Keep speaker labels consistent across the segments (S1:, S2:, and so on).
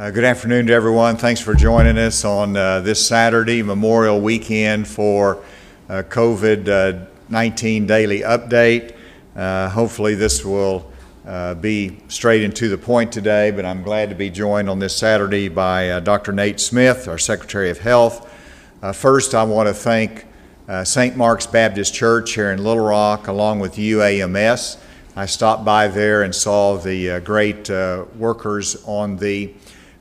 S1: Good afternoon to everyone. Thanks for joining us on this Saturday, Memorial Weekend, for COVID-19 Daily Update. Hopefully this will be straight and to the point today, but I'm glad to be joined on this Saturday by Dr. Nate Smith, our Secretary of Health. First, I want to thank St. Mark's Baptist Church here in Little Rock, along with UAMS. I stopped by there and saw the great workers on the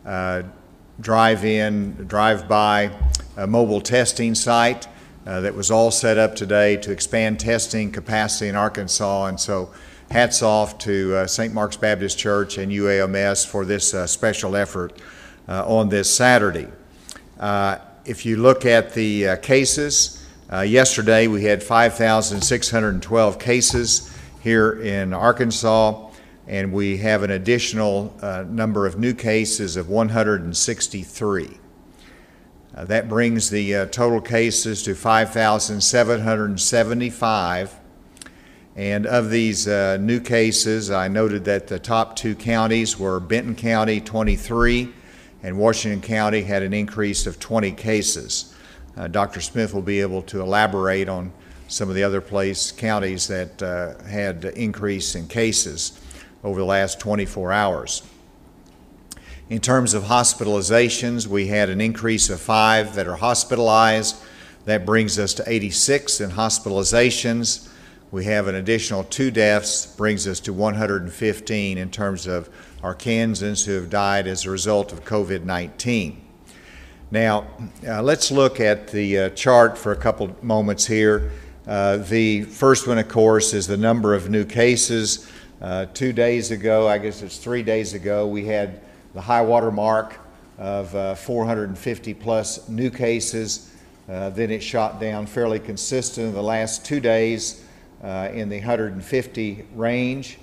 S1: drive-by mobile testing site that was all set up today to expand testing capacity in Arkansas. And so hats off to St. Mark's Baptist Church and UAMS for this special effort on this Saturday. If you look at the cases, yesterday we had 5,612 cases here in Arkansas, and we have an additional number of new cases of 163. That brings the total cases to 5,775. And of these new cases, I noted that the top two counties were Benton County, 23, and Washington County had an increase of 20 cases. Dr. Smith will be able to elaborate on some of the other counties that had increase in cases over the last 24 hours. In terms of hospitalizations, we had an increase of 5 that are hospitalized. That brings us to 86 in hospitalizations. We have an additional 2 deaths, brings us to 115 in terms of Arkansans who have died as a result of COVID-19. Now, let's look at the chart for a couple moments here. The first one, of course, is the number of new cases. 2 days ago, I guess it's 3 days ago, we had the high water mark of 450 plus new cases. Then it shot down fairly consistent in the last 2 days in the 150 range.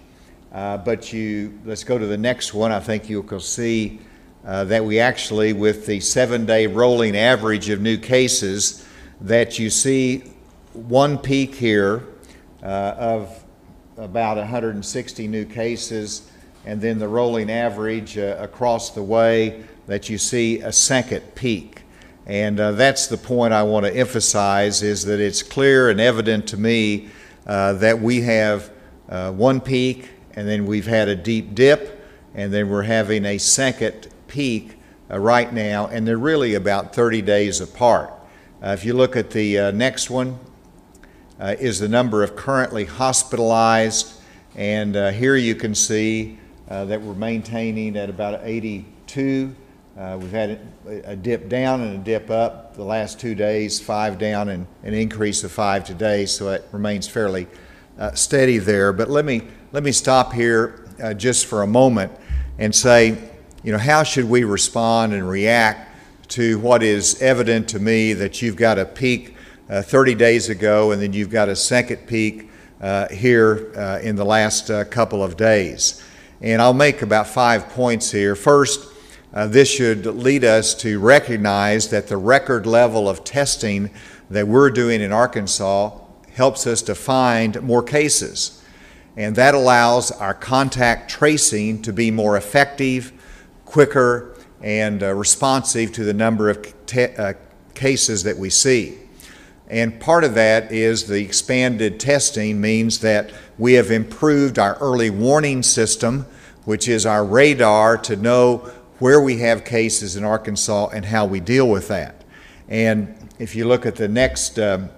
S1: Let's go to the next one. I think you'll see that we actually, with the 7-day rolling average of new cases, that you see one peak here of about 160 new cases, and then the rolling average across the way that you see a second peak. And that's the point I want to emphasize, is that it's clear and evident to me that we have one peak, and then we've had a deep dip, and then we're having a second peak right now, and they're really about 30 days apart. If you look at the next one, is the number of currently hospitalized, and here you can see that we're maintaining at about 82. We've had a dip down and a dip up the last 2 days, 5 down and an increase of 5 today, so it remains fairly steady there. But let me stop here just for a moment and say, how should we respond and react to what is evident to me, that you've got a peak 30 days ago, and then you've got a second peak here in the last couple of days. And I'll make about 5 points here. First, this should lead us to recognize that the record level of testing that we're doing in Arkansas helps us to find more cases. And that allows our contact tracing to be more effective, quicker, and responsive to the number of cases that we see. And part of that is the expanded testing means that we have improved our early warning system, which is our radar to know where we have cases in Arkansas and how we deal with that. And if you look at the next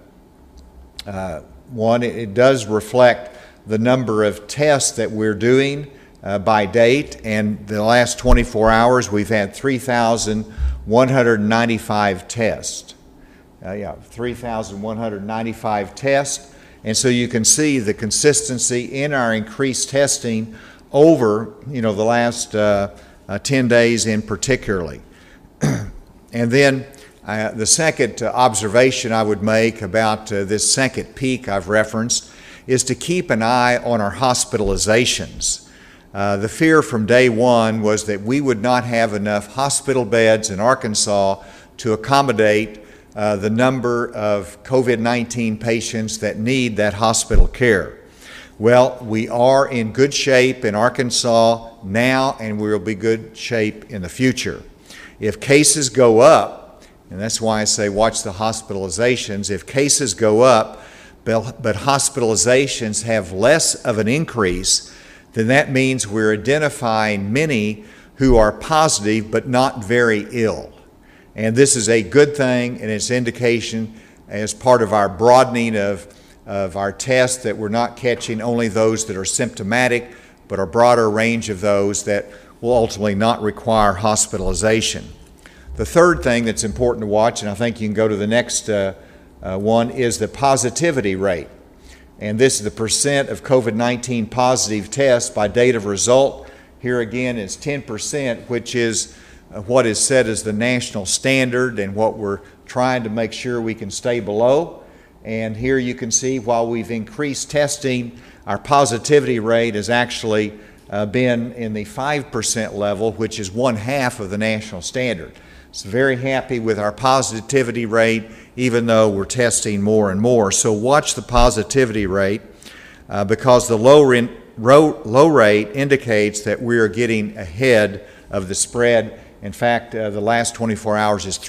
S1: one, it does reflect the number of tests that we're doing by date. And the last 24 hours, we've had 3,195 tests. 3,195 tests. And so you can see the consistency in our increased testing over, the last 10 days in particularly. And then the second observation I would make about this second peak I've referenced is to keep an eye on our hospitalizations. The fear from day one was that we would not have enough hospital beds in Arkansas to accommodate the number of COVID-19 patients that need that hospital care. Well, we are in good shape in Arkansas now, and we will be good shape in the future. If cases go up, and that's why I say watch the hospitalizations, if cases go up, but hospitalizations have less of an increase, then that means we're identifying many who are positive but not very ill. And this is a good thing, and it's indication as part of our broadening of our tests that we're not catching only those that are symptomatic, but a broader range of those that will ultimately not require hospitalization. The third thing that's important to watch, and I think you can go to the next one, is the positivity rate. And this is the percent of COVID-19 positive tests by date of result. Here again is 10%, which is what is set as the national standard and what we're trying to make sure we can stay below. And here you can see while we've increased testing, our positivity rate has actually been in the 5% level, which is 1/2 of the national standard. So very happy with our positivity rate, even though we're testing more and more. So watch the positivity rate because the low rate indicates that we are getting ahead of the spread. In fact, the last 24 hours is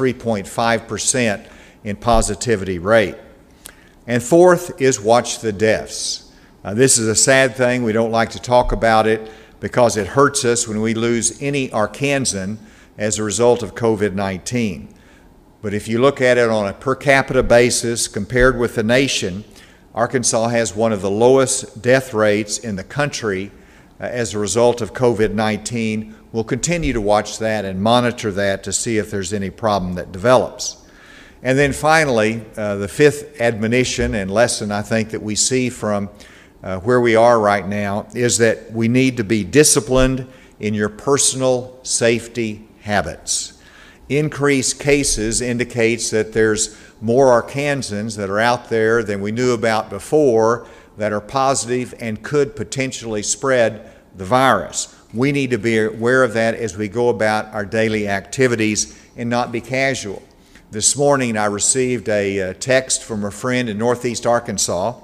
S1: 3.5% in positivity rate. And fourth is watch the deaths. This is a sad thing. We don't like to talk about it because it hurts us when we lose any Arkansan as a result of COVID-19. But if you look at it on a per capita basis compared with the nation, Arkansas has one of the lowest death rates in the country as a result of COVID-19. We'll continue to watch that and monitor that to see if there's any problem that develops. And then finally, the fifth admonition and lesson I think that we see from where we are right now is that we need to be disciplined in your personal safety habits. Increased cases indicates that there's more Arkansans that are out there than we knew about before that are positive and could potentially spread the virus. We need to be aware of that as we go about our daily activities and not be casual. This morning I received a text from a friend in Northeast Arkansas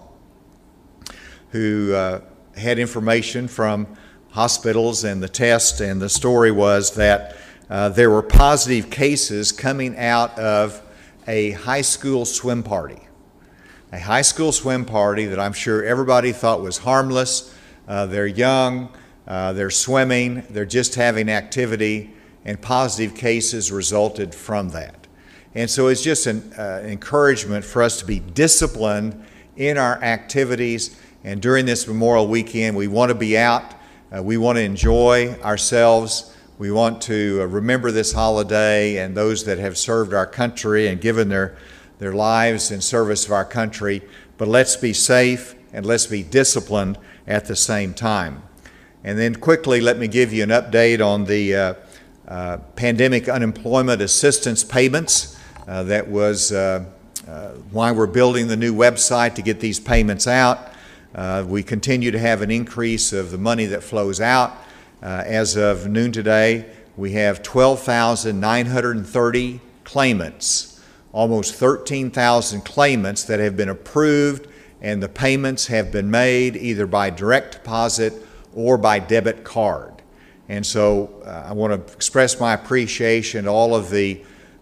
S1: who had information from hospitals and the test, and the story was that there were positive cases coming out of a high school swim party. A high school swim party that I'm sure everybody thought was harmless. They're young, they're swimming, they're just having activity, and positive cases resulted from that. And so it's just an encouragement for us to be disciplined in our activities. And during this Memorial Weekend, we want to be out. We want to enjoy ourselves. We want to remember this holiday and those that have served our country and given their lives in service of our country. But let's be safe and let's be disciplined at the same time. And then quickly, let me give you an update on the pandemic unemployment assistance payments. That was why we're building the new website to get these payments out. We continue to have an increase of the money that flows out. As of noon today, we have 12,930 claimants, almost 13,000 claimants that have been approved, and the payments have been made either by direct deposit or by debit card. And so I want to express my appreciation to all of the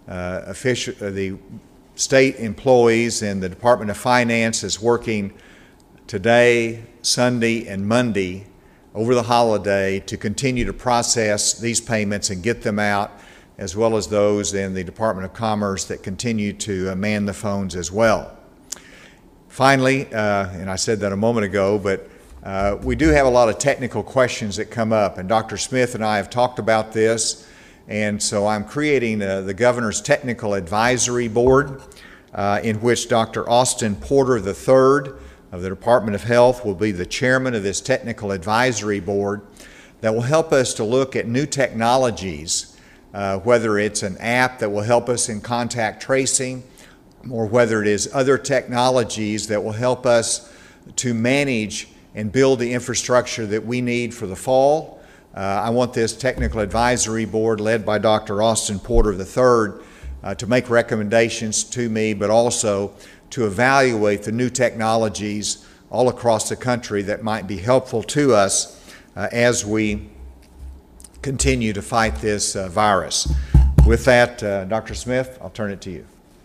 S1: the state employees and the Department of Finance is working today, Sunday, and Monday over the holiday to continue to process these payments and get them out, as well as those in the Department of Commerce that continue to man the phones as well. Finally, and I said that a moment ago, but we do have a lot of technical questions that come up, and Dr. Smith and I have talked about this. And so I'm creating the Governor's Technical Advisory Board in which Dr. Austin Porter III of the Department of Health will be the chairman of this Technical Advisory Board that will help us to look at new technologies, whether it's an app that will help us in contact tracing or whether it is other technologies that will help us to manage and build the infrastructure that we need for the fall. I want this Technical Advisory Board led by Dr. Austin Porter III to make recommendations to me, but also to evaluate the new technologies all across the country that might be helpful to us as we continue to fight this virus. With that, Dr. Smith, I'll turn it to you.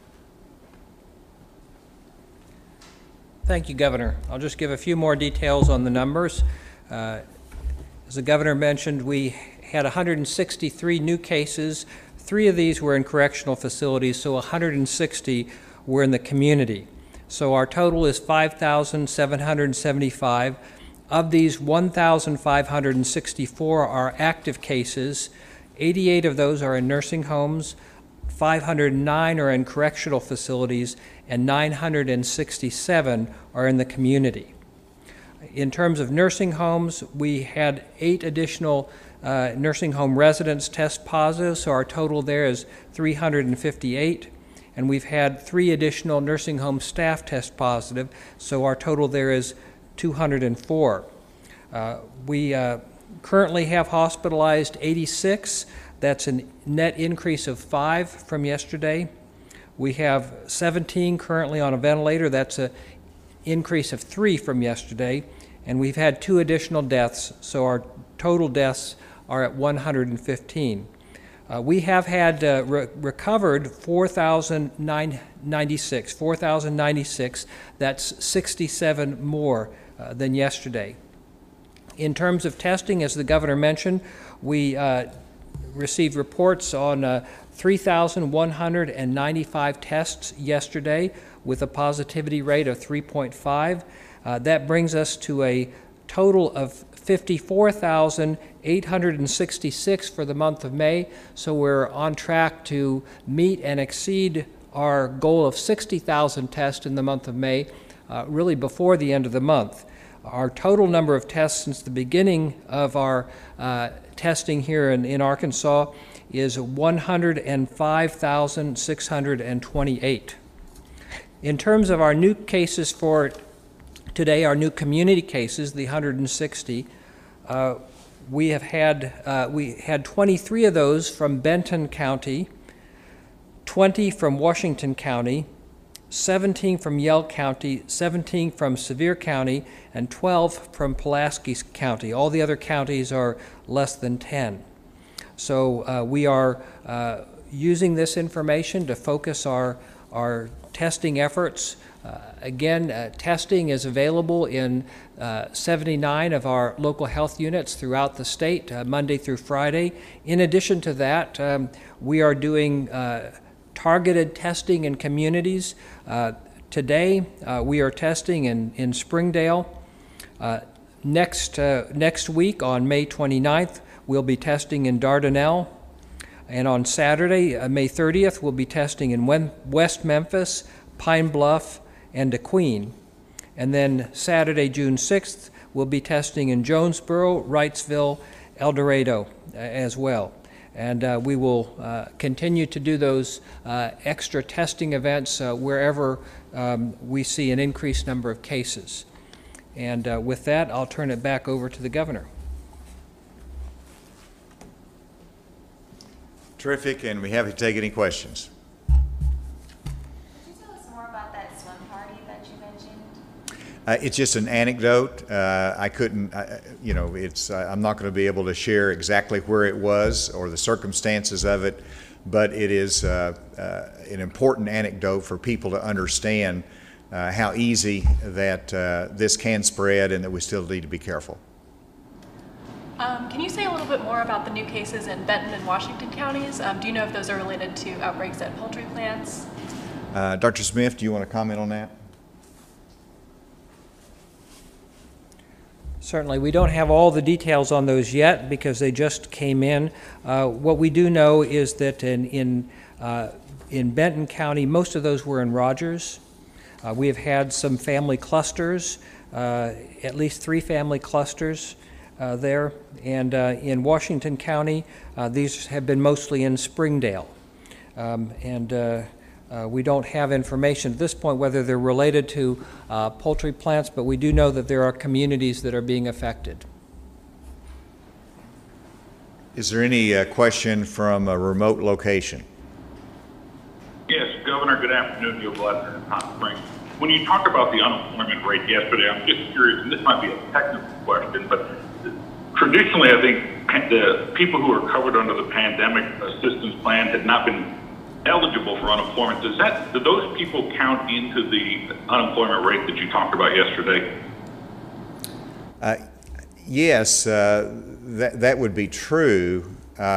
S2: Thank you, Governor. I'll just give a few more details on the numbers. As the Governor mentioned, we had 163 new cases. 3 of these were in correctional facilities, so 160 were in the community. So our total is 5,775. Of these, 1,564 are active cases. 88 of those are in nursing homes, 509 are in correctional facilities, and 967 are in the community. In terms of nursing homes, we had 8 additional nursing home residents test positive, so our total there is 358. And we've had 3 additional nursing home staff test positive, so our total there is 204. We currently have hospitalized 86. That's a net increase of 5 from yesterday. We have 17 currently on a ventilator. That's an increase of 3 from yesterday. And we've had 2 additional deaths, so our total deaths are at 115. We have had recovered 4,096. That's 67 more than yesterday. In terms of testing, as the Governor mentioned, we received reports on 3,195 tests yesterday with a positivity rate of 3.5. That brings us to a total of 54,866 for the month of May, so we're on track to meet and exceed our goal of 60,000 tests in the month of May, really before the end of the month. Our total number of tests since the beginning of our testing here in Arkansas is 105,628. In terms of our new cases for today, our new community cases, the 160, we had 23 of those from Benton County, 20 from Washington County, 17 from Yell County, 17 from Sevier County, and 12 from Pulaski County. All the other counties are less than 10. So we are using this information to focus our testing efforts. Again, testing is available in 79 of our local health units throughout the state, Monday through Friday. In addition to that, we are doing targeted testing in communities. Today, we are testing in Springdale. Next week, on May 29th, we'll be testing in Dardanelle. And on Saturday, May 30th, we'll be testing in West Memphis, Pine Bluff, and DeQueen. And then Saturday, June 6th, we'll be testing in Jonesboro, Wrightsville, El Dorado as well. And we will continue to do those extra testing events wherever we see an increased number of cases. And with that, I'll turn it back over to the Governor.
S1: Terrific, and we have to take any questions.
S3: Could you tell us more about that swim party that you mentioned?
S1: It's just an anecdote. I couldn't, I'm not going to be able to share exactly where it was or the circumstances of it, but it is an important anecdote for people to understand how easy that this can spread and that we still need to be careful.
S4: Can you say a little bit more about the new cases in Benton and Washington counties? Do you know if those are related to outbreaks at poultry plants?
S1: Dr. Smith, do you want to comment on that?
S2: Certainly. We don't have all the details on those yet because they just came in. What we do know is that in Benton County, most of those were in Rogers. We have had some family clusters, at least 3 family clusters there. And in Washington County, these have been mostly in Springdale. We don't have information at this point whether they're related to poultry plants, but we do know that there are communities that are being affected.
S1: Is there any question from a remote location?
S5: Yes, Governor, good afternoon. Neil Gladner in Hot Springs. when you talked about the unemployment rate yesterday, I'm just curious, and this might be a technical question, but traditionally, I think the people who are covered under the pandemic assistance plan had not been eligible for unemployment. Do those people count into the unemployment rate that you talked about yesterday?
S1: Yes, that would be true.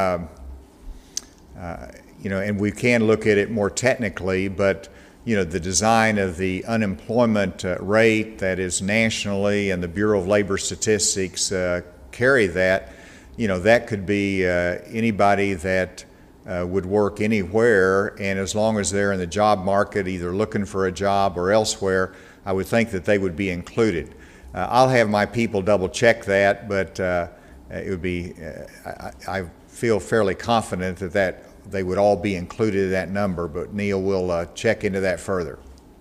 S1: And we can look at it more technically, but the design of the unemployment rate that is nationally, and the Bureau of Labor Statistics carry that, that could be anybody that would work anywhere, and as long as they're in the job market, either looking for a job or elsewhere, I would think that they would be included. I'll have my people double check that, but it would be, I feel fairly confident that they would all be included in that number, but Neil will check into that further.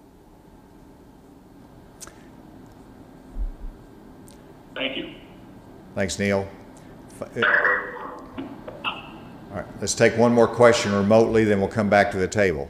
S5: Thank you.
S1: Thanks, Neil. All right, let's take one more question remotely, then we'll come back to the table.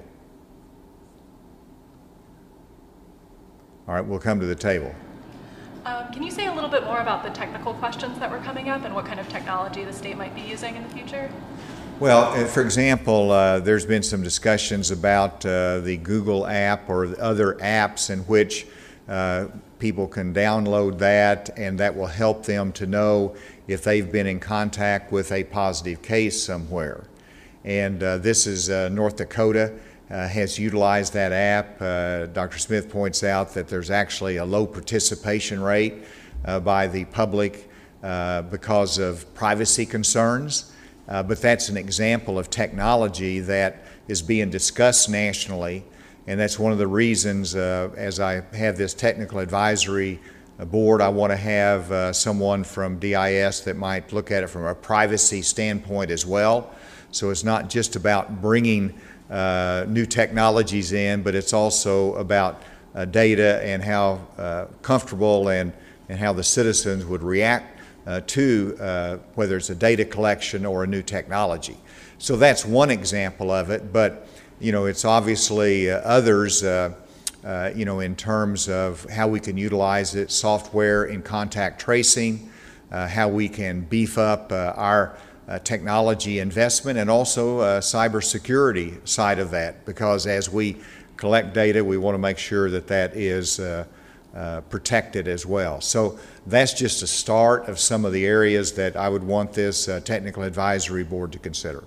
S1: All right, we'll come to the table.
S4: Can you say a little bit more about the technical questions that were coming up and what kind of technology the state might be using in the future?
S1: Well, for example, there's been some discussions about the Google app or other apps in which people can download that, and that will help them to know if they've been in contact with a positive case somewhere. And this is North Dakota has utilized that app. Dr. Smith points out that there's actually a low participation rate by the public because of privacy concerns. But that's an example of technology that is being discussed nationally, and that's one of the reasons as I have this technical advisory board, I want to have someone from DIS that might look at it from a privacy standpoint as well. So it's not just about bringing new technologies in, but it's also about data and how comfortable and how the citizens would react to whether it's a data collection or a new technology. So that's one example of it, but it's obviously others in terms of how we can utilize it, software in contact tracing, how we can beef up our technology investment, and also cybersecurity side of that, because as we collect data, we want to make sure that that is protected as well. So that's just a start of some of the areas that I would want this technical advisory board to consider.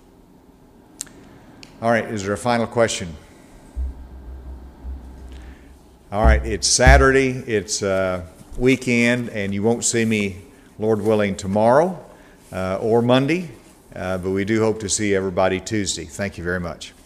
S1: All right, is there a final question? All right, it's Saturday, it's weekend, and you won't see me, Lord willing, tomorrow or Monday, but we do hope to see everybody Tuesday. Thank you very much.